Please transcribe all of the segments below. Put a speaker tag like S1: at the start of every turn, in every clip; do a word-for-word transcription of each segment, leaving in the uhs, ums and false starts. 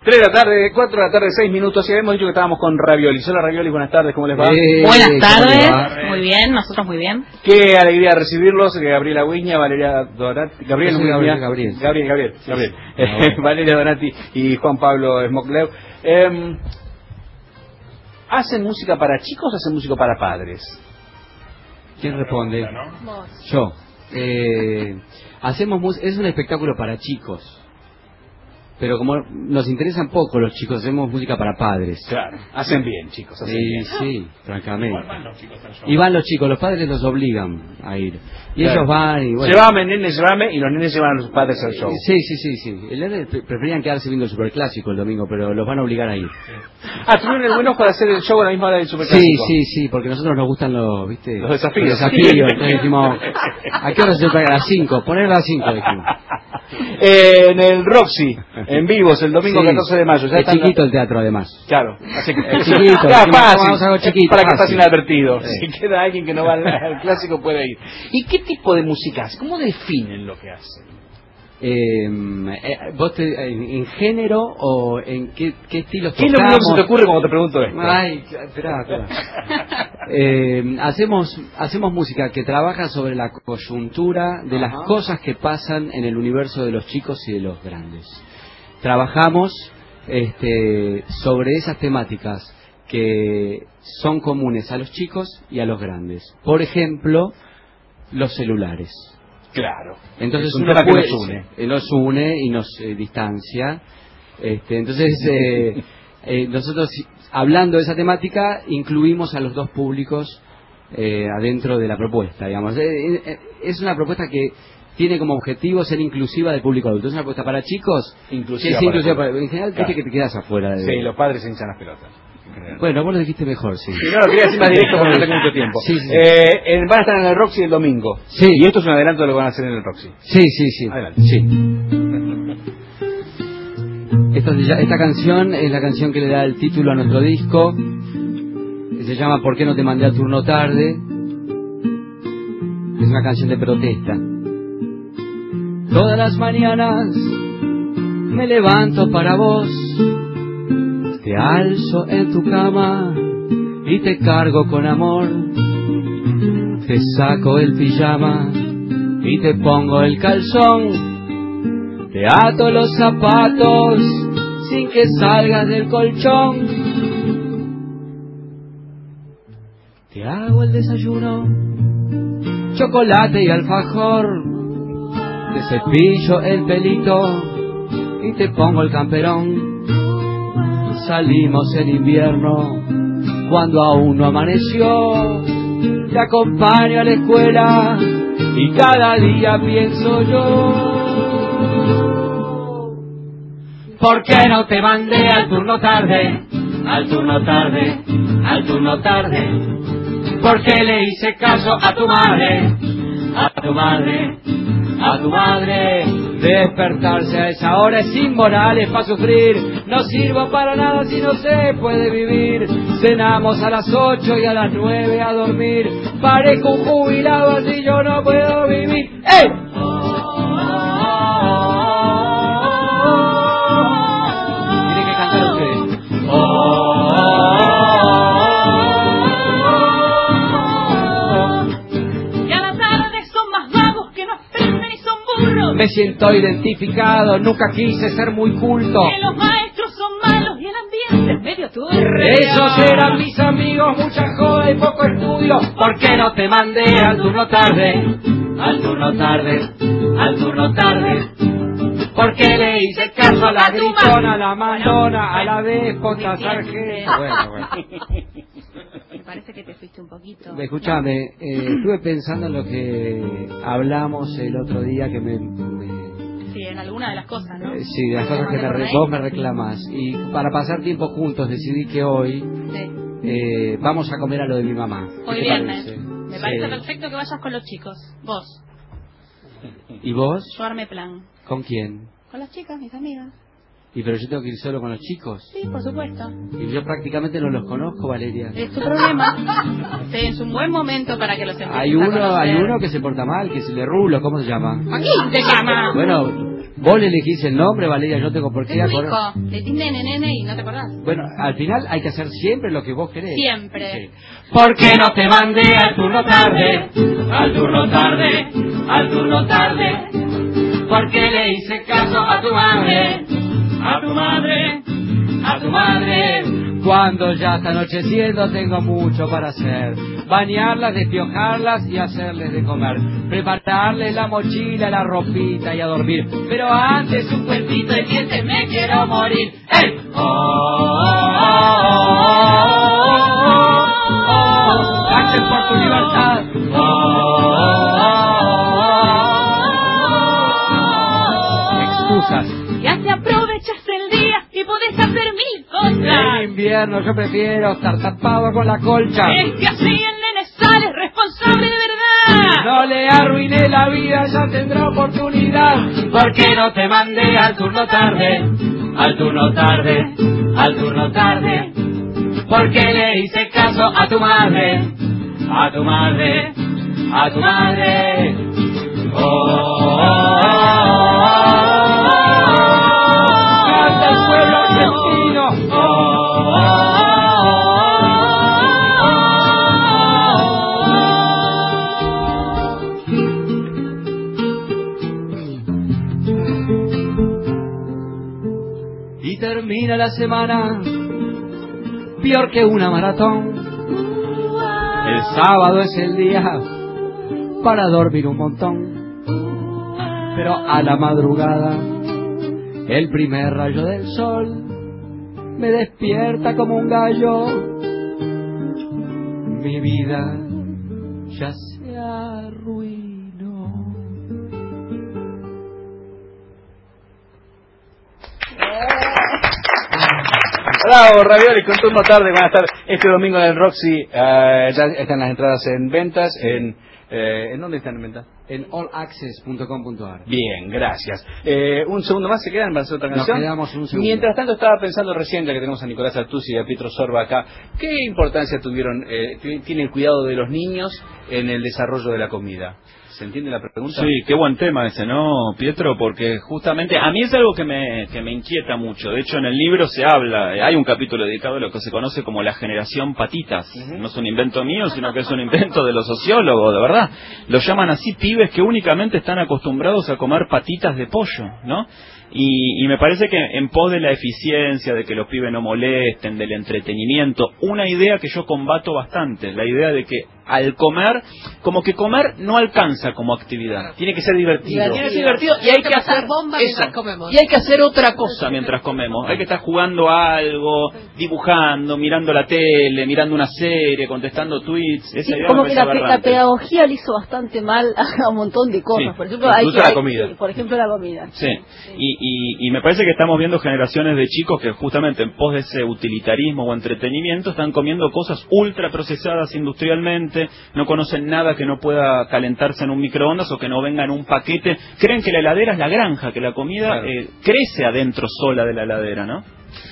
S1: tres de la tarde, cuatro de la tarde, seis minutos, y habíamos dicho que estábamos con Raviolis. Hola Raviolis, buenas tardes, ¿cómo les va?
S2: Eh,
S3: buenas tardes, muy bien, nosotros muy bien.
S1: Qué alegría recibirlos, Gabriela Guiña, Valeria Donati, Gabriel,
S2: sí, Gabriel, Gabriel,
S1: Gabriel, Gabriel,
S2: sí,
S1: Gabriel.
S2: Sí,
S1: Eh, Valeria Donati y Juan Pablo Smoklev. Eh, ¿Hacen música para chicos o hacen música para padres?
S2: ¿Quién responde?
S3: Vos.
S2: Yo. Eh, hacemos mus- es un espectáculo para chicos. Pero como nos interesan poco los chicos, hacemos música para padres.
S1: Claro, hacen bien, chicos, hacen
S2: Sí,
S1: bien.
S2: sí, francamente.
S4: Igual van los chicos al show.
S2: Y van los chicos, los padres los obligan a ir. Y
S1: Claro.
S2: ellos van y bueno.
S1: Llévame, nene, llévame, y los nenes llevan a los padres al show.
S2: Sí, sí, sí, sí. El nene pre- preferían quedarse viendo el Superclásico el domingo, pero los van a obligar a ir.
S1: Ah, tuvieron el buen ojo de hacer el show a la misma hora del
S2: Sí,
S1: Superclásico.
S2: sí, sí, porque a nosotros nos gustan los, ¿viste?
S1: Los desafíos.
S2: Los desafíos. Entonces dijimos, ¿a qué hora se toca? A las cinco, poner a las cinco, dijimos.
S1: Eh, en el Roxy, en vivos, el domingo
S2: Sí.
S1: catorce de mayo. Ya
S2: Es
S1: están
S2: chiquito
S1: la-
S2: el teatro, además.
S1: Claro, así que
S2: Es chiquito,
S1: Ya,
S2: dijimos,
S1: fácil,
S2: vamos a algo
S1: es
S2: chiquito,
S1: para que pase
S2: fácil.
S1: inadvertido.
S2: Sí.
S1: Si queda alguien que no va al, al clásico puede ir. ¿Y qué tipo de música hacen? ¿Cómo definen lo que hacen?
S2: Eh, eh, ¿Vos te, en, en género o en qué, qué estilos
S1: ¿Qué es lo
S2: tocamos?
S1: primero que se te ocurre cuando te pregunto esto?
S2: Ay, espera, espera. Eh, hacemos, hacemos música que trabaja sobre la coyuntura de las
S1: Ajá.
S2: cosas que pasan en el universo de los chicos y de los grandes. Trabajamos este, sobre esas temáticas que son comunes a los chicos y a los grandes. Por ejemplo, los celulares.
S1: Claro.
S2: Entonces
S1: es un
S2: uno
S1: tema que
S2: puede-
S1: nos une.
S2: eh, nos une y nos eh, distancia. Este, entonces eh, eh, nosotros, hablando de esa temática, incluimos a los dos públicos eh, adentro de la propuesta, digamos. Eh, eh, es una propuesta que tiene como objetivo ser inclusiva del público adulto. Es una propuesta para chicos,
S1: Inclusiva
S2: que es
S1: para
S2: inclusiva
S1: todos.
S2: para- en general,
S1: Claro.
S2: viste que te quedas afuera de...
S1: Sí, los padres se hinchan las pelotas.
S2: Bueno, vos lo dijiste mejor, sí.
S1: Sí, no, lo quería decir más directo porque no tengo mucho tiempo.
S2: Sí, sí, sí.
S1: Eh, eh, van a estar en el Roxy el domingo.
S2: Sí.
S1: Y esto es un adelanto de lo que van a hacer en el Roxy.
S2: Sí, sí, sí.
S1: Adelante.
S2: Sí. Esta, se lla- esta canción es la canción que le da el título a nuestro disco, que se llama ¿Por qué no te mandé a turno tarde? Es una canción de protesta. Todas las mañanas me levanto para vos, te alzo en tu cama y te cargo con amor, te saco el pijama y te pongo el calzón, te ato los zapatos sin que salgas del colchón, te hago el desayuno, chocolate y alfajor, te cepillo el pelito y te pongo el camperón. Salimos en invierno cuando aún no amaneció, te acompaño a la escuela y cada día pienso yo. ¿Por qué no te mandé al turno tarde? Al turno tarde, al turno tarde. ¿Por qué le hice caso a tu madre? A tu madre, a tu madre. Despertarse a esa hora es inmoral, es para sufrir. No sirvo para nada si no se puede vivir. Cenamos a las ocho y a las nueve a dormir. Parezco un jubilado, así yo no puedo vivir. ¡Eh! Tienen que cantar ustedes.
S3: Y a la tarde son más vagos que no aprenden y son burros.
S2: Me siento identificado, nunca quise ser muy culto.
S3: Que los maestros son malos y el ambiente es medio turbio.
S2: Esos eran mis amigos, mucha joda y poco estudio. ¿Por qué no te mandé al turno tarde? Al turno tarde, al turno tarde. ¿Por qué le hice caso a la gritona, a la mandona, a la déspota sargento? Bueno, bueno.
S3: Me parece que te fuiste un poquito.
S2: Escúchame, eh, estuve pensando en lo que hablamos el otro día que me... me-
S3: Sí, en alguna de las cosas, ¿no?
S2: eh, sí, de las cosas que me re- vos me reclamás. Y para pasar tiempo juntos decidí que hoy
S3: Sí.
S2: eh, vamos a comer a lo de mi mamá. ¿Qué
S3: Hoy
S2: te
S3: viernes.
S2: parece?
S3: Me
S2: Sí.
S3: parece perfecto que vayas con los chicos. Vos.
S2: ¿Y vos?
S3: Yo armé plan.
S2: ¿Con quién?
S3: Con las chicas, mis amigas.
S2: ¿Y pero yo tengo que ir solo con los chicos?
S3: Sí, por supuesto.
S2: Y yo prácticamente no los conozco, Valeria.
S3: Es tu problema. Este es un buen momento para que los empieces
S2: Hay
S3: a
S2: uno,
S3: conocer.
S2: hay uno que se porta mal, que es el de Rulo, ¿cómo se llama?
S3: ¿A quién te llama?
S2: Bueno, Vos le elegís el nombre, Valeria, yo tengo por qué
S3: Es tu
S2: acordar.
S3: hijo, le dijiste nene, nene y no te acordás.
S2: Bueno, al final hay que hacer siempre lo que vos querés.
S3: Siempre.
S2: Sí.
S4: ¿Por qué no te mandé al turno tarde? Al turno tarde, al turno tarde. ¿Por qué le hice caso a tu madre? A tu madre, a tu madre.
S2: Cuando ya está anocheciendo tengo mucho para hacer. Bañarlas, despiojarlas y hacerles de comer. Prepararles la mochila, la ropita y a dormir. Pero antes un cuentito de dientes me quiero morir. ¡Ey! ¡Oh, oh, oh, oh, oh, oh! ¡Canten por tu libertad! ¡Oh, oh, oh, oh! Excusas.
S3: Ya te aprovechas el día y podés hacer mil cosas.
S2: En invierno yo prefiero estar tapado con la colcha.
S3: Es que así el nene sale responsable de verdad.
S2: No le arruiné la vida, ya tendrá oportunidad.
S4: ¿Por qué no te mandé al turno tarde? Al turno tarde, al turno tarde. ¿Por qué le hice caso a tu madre? A tu madre, a tu madre. Oh, oh, oh, oh.
S2: ¡Canta el pueblo argentino!
S4: Oh, oh,
S2: Y termina la semana peor que una maratón. El sábado es el día para dormir un montón. Pero a la madrugada el primer rayo del sol me despierta como un gallo. Mi vida ya se arruinó.
S1: Bravo, Ravioli, con turno tarde, buenas tardes. Este domingo en el Roxy uh, ya están las entradas en ventas. En, eh, ¿En dónde están en venta?
S2: En all access punto com punto a r.
S1: Bien, gracias. Eh, un segundo más, ¿se quedan para hacer otra
S2: Nos
S1: canción?
S2: quedamos un segundo.
S1: Mientras tanto, estaba pensando recién, ya que tenemos a Nicolás Artusi y a Pietro Sorba acá, ¿qué importancia tuvieron, eh, tiene el cuidado de los niños en el desarrollo de la comida? ¿Se entiende la pregunta?
S5: Sí, qué buen tema ese, ¿no, Pietro? Porque justamente a mí es algo que me, que me inquieta mucho. De hecho, en el libro se habla, eh, hay un capítulo dedicado a lo que se conoce como la generación patitas. Uh-huh. No es un invento mío, sino que es un invento de los sociólogos, de verdad. Lo llaman así pibes que únicamente están acostumbrados a comer patitas de pollo, ¿no? Y, y me parece que en pos de la eficiencia, de que los pibes no molesten, del entretenimiento, una idea que yo combato bastante, la idea de que al comer, como que comer no alcanza como actividad.
S1: Tiene que ser divertido.
S5: Tiene que ser divertido y hay que hacer
S3: bomba
S5: eso.
S3: mientras comemos.
S5: Y hay que hacer otra cosa mientras comemos. Hay que estar jugando algo, dibujando, mirando la tele, mirando una serie, contestando tweets. Esa
S6: Sí,
S5: idea
S6: como
S5: me
S6: que
S5: parece
S6: la, la
S5: aberrante.
S6: pedagogía le hizo bastante mal a un montón de cosas.
S5: Sí,
S6: por ejemplo, hay
S1: incluso
S6: que,
S1: la
S6: hay-
S1: comida.
S6: sí, por ejemplo, la comida.
S5: Sí, y, y, y me parece que estamos viendo generaciones de chicos que justamente en pos de ese utilitarismo o entretenimiento están comiendo cosas ultra procesadas industrialmente, no conocen nada que no pueda calentarse en un microondas o que no venga en un paquete. Creen que la heladera es la granja, que la comida
S1: Claro.
S5: eh, crece adentro sola de la heladera, ¿no?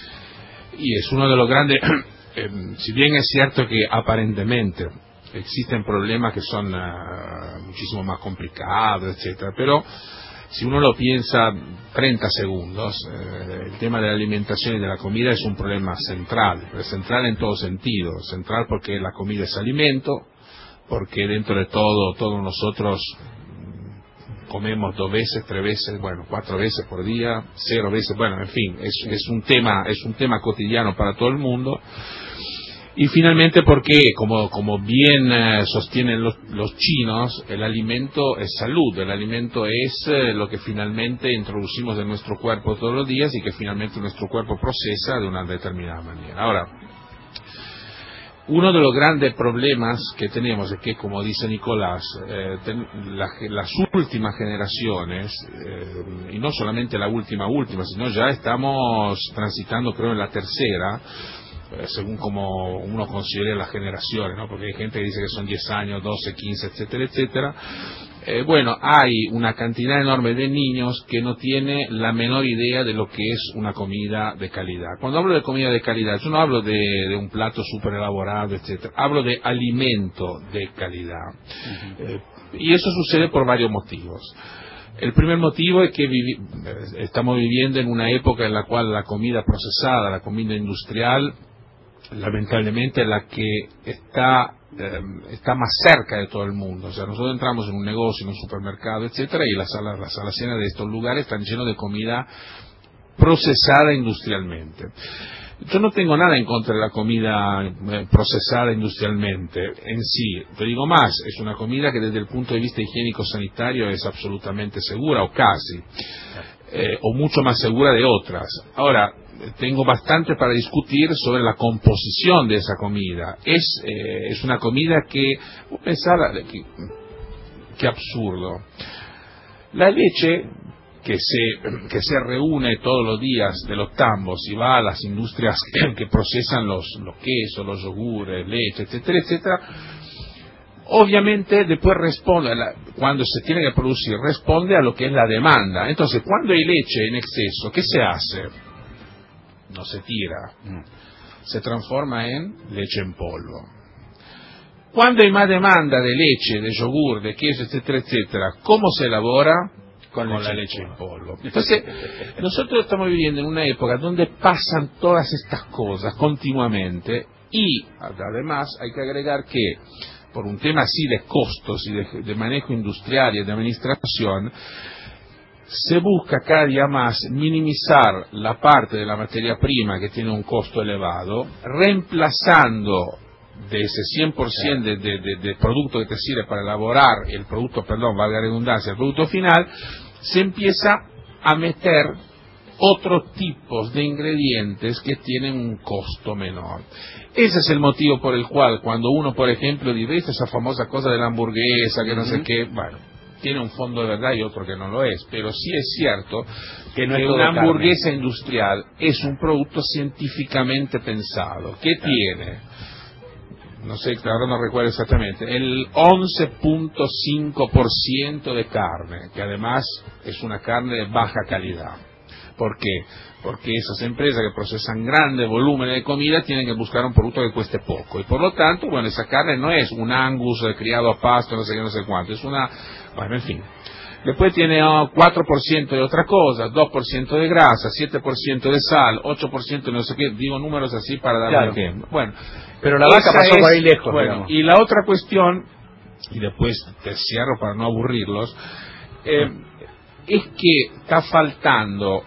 S7: Y es uno de los grandes, eh, si bien es cierto que aparentemente existen problemas que son uh, muchísimo más complicados, etcétera, pero si uno lo piensa treinta segundos, eh, el tema de la alimentación y de la comida es un problema central, es central en todo sentido, central porque la comida es alimento, porque dentro de todo, todos nosotros comemos dos veces, tres veces, bueno, cuatro veces por día, cero veces, bueno, en fin, es, es un tema, es un tema cotidiano para todo el mundo. Y finalmente porque, como, como bien eh, sostienen los, los chinos, el alimento es salud, el alimento es eh, lo que finalmente introducimos en nuestro cuerpo todos los días y que finalmente nuestro cuerpo procesa de una determinada manera. Ahora, uno de los grandes problemas que tenemos es que, como dice Nicolás, eh, ten, la, las últimas generaciones, eh, y no solamente la última última, sino ya estamos transitando, creo, en la tercera, eh, según como uno considere las generaciones, ¿no? Porque hay gente que dice que son diez años, doce, quince, etcétera, etcétera. Eh, bueno, hay una cantidad enorme de niños que no tiene la menor idea de lo que es una comida de calidad. Cuando hablo de comida de calidad, yo no hablo de, de un plato súper elaborado, etcétera. Hablo de alimento de calidad. Uh-huh. Eh, y eso sucede por varios motivos. El primer motivo es que vivi estamos viviendo en una época en la cual la comida procesada, la comida industrial, lamentablemente es la que está eh, está más cerca de todo el mundo. O sea, nosotros entramos en un negocio, en un supermercado, etcétera, y las salas las alacenas de estos lugares están llenos de comida procesada industrialmente. Yo no tengo nada en contra de la comida eh, procesada industrialmente en sí. Te digo más, es una comida que desde el punto de vista higiénico-sanitario es absolutamente segura, o casi, eh, o mucho más segura de otras. Ahora, tengo bastante para discutir sobre la composición de esa comida. Es, eh, es una comida que, pensar, que, que absurdo. La leche que se, que se reúne todos los días de los tambos y va a las industrias que, que procesan los, los quesos, los yogures, leche, etcétera, etcétera, obviamente después responde, a la, cuando se tiene que producir, responde a lo que es la demanda. Entonces, cuando hay leche en exceso, ¿qué se hace? No se tira, se transforma en leche en polvo. Cuando hay más demanda de leche, de yogur, de queso, etcétera, etcétera, ¿cómo se elabora? Con, con la leche en polvo. Entonces, nosotros estamos viviendo en una época donde pasan todas estas cosas continuamente y, además, hay que agregar que, por un tema así de costos y de, de manejo industrial y de administración, se busca cada día más minimizar la parte de la materia prima que tiene un costo elevado, reemplazando de ese cien por ciento de, de, de, de producto que te sirve para elaborar el producto, perdón, valga la redundancia, el producto final, se empieza a meter otros tipos de ingredientes que tienen un costo menor. Ese es el motivo por el cual cuando uno, por ejemplo, dice esa famosa cosa de la hamburguesa, que no uh-huh. sé qué, bueno, tiene un fondo de verdad y otro que no lo es, pero sí es cierto que, no que una hamburguesa carne. industrial es un producto científicamente pensado. ¿Qué claro. tiene? No sé, ahora no recuerdo exactamente, el once punto cinco por ciento de carne, que además es una carne de baja calidad. ¿Por qué? Porque esas empresas que procesan grandes volúmenes de comida tienen que buscar un producto que cueste poco. Y por lo tanto, bueno, esa carne no es un Angus criado a pasto, no sé qué, no sé cuánto, es una, bueno, en fin. Después tiene oh, cuatro por ciento de otra cosa, dos por ciento de grasa, siete por ciento de sal, ocho por ciento de no sé qué, digo números así para dar claro. un ejemplo. Bueno, pero la vaca pasó es, por ahí lejos. Bueno, y la otra cuestión, y después te cierro para no aburrirlos, eh, es que está faltando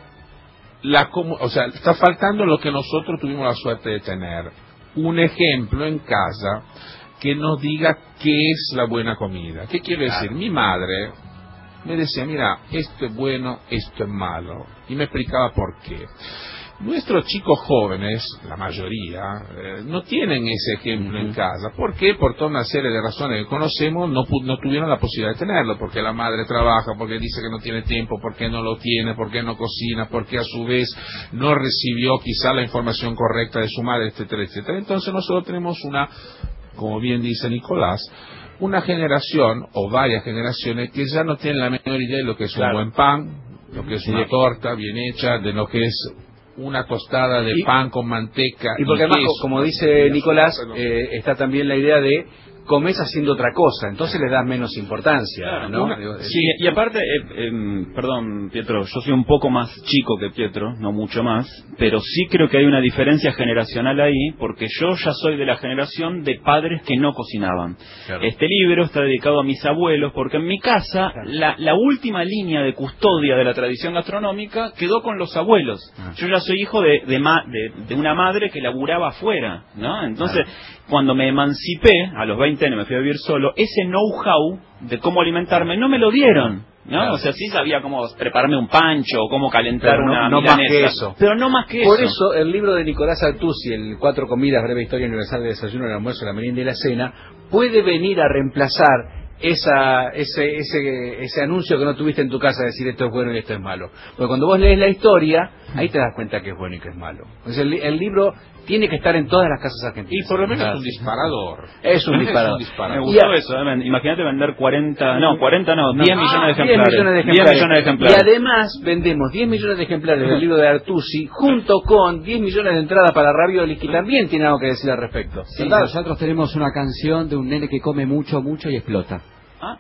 S7: la, o sea, está faltando lo que nosotros tuvimos la suerte de tener. Un ejemplo en casa que nos diga qué es la buena comida. ¿Qué quiere decir? Mi madre me decía, mira, esto es bueno, esto es malo. Y me explicaba por qué. Nuestros chicos jóvenes, la mayoría, eh, no tienen ese ejemplo uh-huh. en casa. ¿Por qué? Por toda una serie de razones que conocemos, no, no tuvieron la posibilidad de tenerlo. Porque la madre trabaja, porque dice que no tiene tiempo, porque no lo tiene, porque no cocina, porque a su vez no recibió quizá la información correcta de su madre, etcétera, etcétera. Entonces nosotros tenemos una, como bien dice Nicolás, una generación o varias generaciones que ya no tienen la menor idea de lo que es claro. un buen pan, lo que es una sí. torta bien hecha, de lo que es una tostada de y, pan con manteca
S1: y porque y además queso. Como dice Nicolás, eh, está también la idea de comes haciendo otra cosa, entonces le das menos importancia, claro, ¿no?
S5: Una, sí, y aparte, eh, eh, perdón, Pietro, yo soy un poco más chico que Pietro, no mucho más, pero sí creo que hay una diferencia generacional ahí, porque yo ya soy de la generación de padres que no cocinaban. Claro. Este libro está dedicado a mis abuelos, porque en mi casa claro. la, la última línea de custodia de la tradición gastronómica quedó con los abuelos. Ah. Yo ya soy hijo de, de, ma, de, de una madre que laburaba afuera, ¿no? Entonces, claro. cuando me emancipé, a los veinte años me fui a vivir solo, ese know-how de cómo alimentarme no me lo dieron, ¿no? Claro. O sea, sí sabía cómo prepararme un pancho o cómo calentar no, una
S1: no
S5: milanesa.
S1: Más que eso.
S5: Pero no más que
S1: Por
S5: eso.
S1: eso, el libro de Nicolás Artusi, el Cuatro Comidas, Breve Historia Universal del Desayuno, el Almuerzo, la Merienda y la Cena, puede venir a reemplazar esa ese ese ese anuncio que no tuviste en tu casa de decir esto es bueno y esto es malo. Porque cuando vos lees la historia, ahí te das cuenta que es bueno y que es malo. Entonces el, el libro tiene que estar en todas las casas argentinas.
S7: Y por lo menos es un disparador.
S1: Es un disparador.
S5: Es un disparador. Me gustó a, eso. ¿eh? Imagínate vender cuarenta, no, cuarenta no, diez millones de ejemplares.
S1: diez millones de ejemplares. diez millones de ejemplares. Y además vendemos diez millones de ejemplares del libro de Artusi junto con diez millones de entradas para Raviolis, que también tiene algo que decir al respecto.
S2: Sí, nosotros tenemos una canción de un nene que come mucho, mucho y explota.
S1: ¿Ah?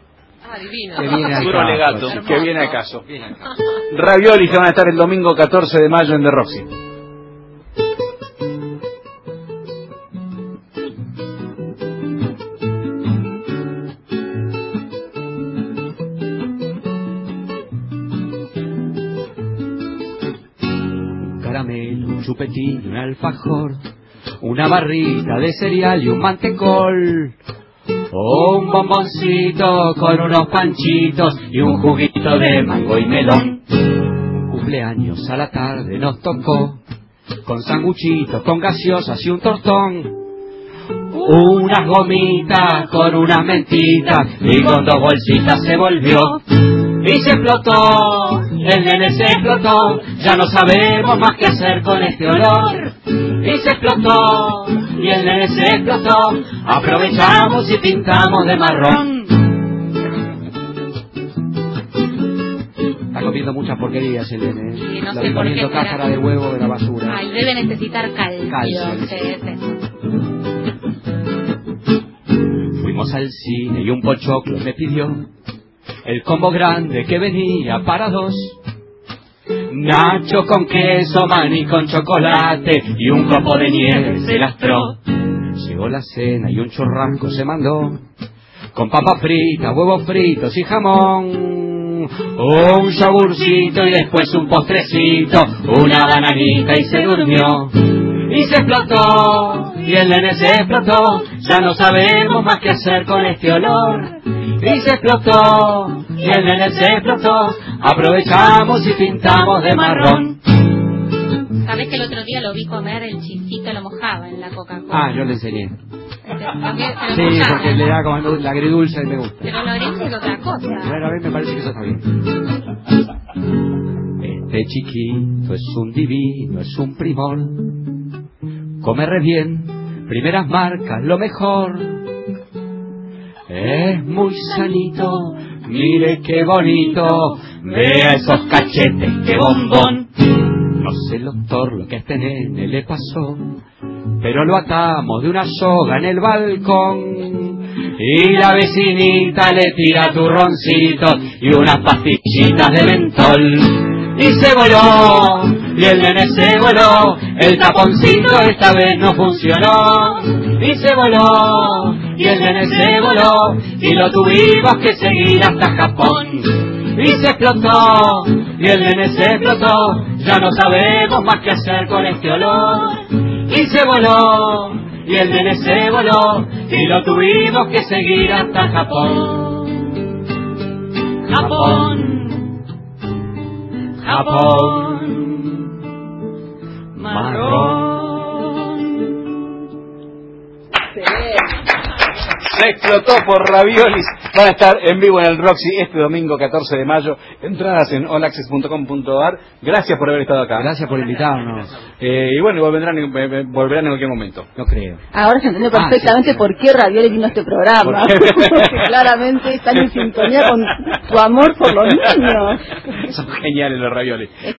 S3: Ah, divino.
S1: Que viene al
S5: Puro
S1: caso,
S5: legato.
S1: sí, que viene al caso. Raviolis que van a estar el domingo catorce de mayo en The Roxy.
S2: Un caramelo, un chupetín, un alfajor, una barrita de cereal y un mantecol, o un bomboncito con unos panchitos y un juguito de mango y melón. Un cumpleaños a la tarde nos tocó, con sanguchitos, con gaseosas y un tortón, unas gomitas con unas mentitas y con dos bolsitas se volvió. Y se explotó, el nene se explotó, ya no sabemos más qué hacer con este olor. Y se explotó, y el nene se explotó, aprovechamos y pintamos de marrón. Está comiendo muchas porquerías el nene.
S3: Sí, no
S2: Está
S3: sé por
S2: comiendo
S3: qué
S2: cáscara
S3: será.
S2: de huevo de la basura.
S3: Ay, debe necesitar calcio.
S2: Calcio,
S3: Sí, sí.
S2: Fuimos al cine y un pochoclo me pidió el combo grande que venía para dos. Nacho con queso, maní con chocolate y un copo de nieve se lastró. Llegó la cena y un churrasco se mandó, con papa frita, huevos fritos y jamón. Un yogurcito y después un postrecito, una bananita y se durmió. Y se explotó, y el nene se explotó, ya no sabemos más qué hacer con este olor. Y se explotó, y el nene se explotó, aprovechamos y pintamos de marrón.
S3: Sabés que el otro día lo vi comer el chisito, lo mojaba en la Coca-Cola.
S2: Ah, yo le enseñé.
S3: Lo que- se lo
S2: Sí,
S3: mojaba.
S2: porque le da como la agridulce y me gusta.
S3: Pero lo gringo es otra cosa.
S2: Bueno, a ver, me parece que eso está bien. Este chiquito es un divino, es un primor. Come re bien, primeras marcas, lo mejor. Es muy sanito, mire qué bonito, vea esos cachetes, qué bombón. No sé, doctor, lo que a este nene le pasó, pero lo atamos de una soga en el balcón. Y la vecinita le tira turroncitos y unas pastillitas de mentol. Y se voló, y el nene se voló, el taponcito esta vez no funcionó. Y se voló, y el nene se voló, y lo tuvimos que seguir hasta Japón. Y se explotó, y el nene se explotó, ya no sabemos más qué hacer con este olor. Y se voló, y el nene se voló, y lo tuvimos que seguir hasta Japón. Japón. Japón, marrón.
S1: Se explotó por Raviolis. Van a estar en vivo en el Roxy este domingo catorce de mayo. Entradas en all access punto com punto a r. Gracias por haber estado acá.
S2: Gracias por invitarnos.
S1: Eh, y bueno, volverán, en- eh, volverán en cualquier momento.
S2: No creo.
S6: Ahora se entendió
S2: Ah,
S6: perfectamente
S2: sí.
S6: por qué Raviolis vino a este programa.
S1: ¿Por qué?
S6: Porque claramente están en sintonía con tu amor por los niños.
S1: Son geniales los Raviolis.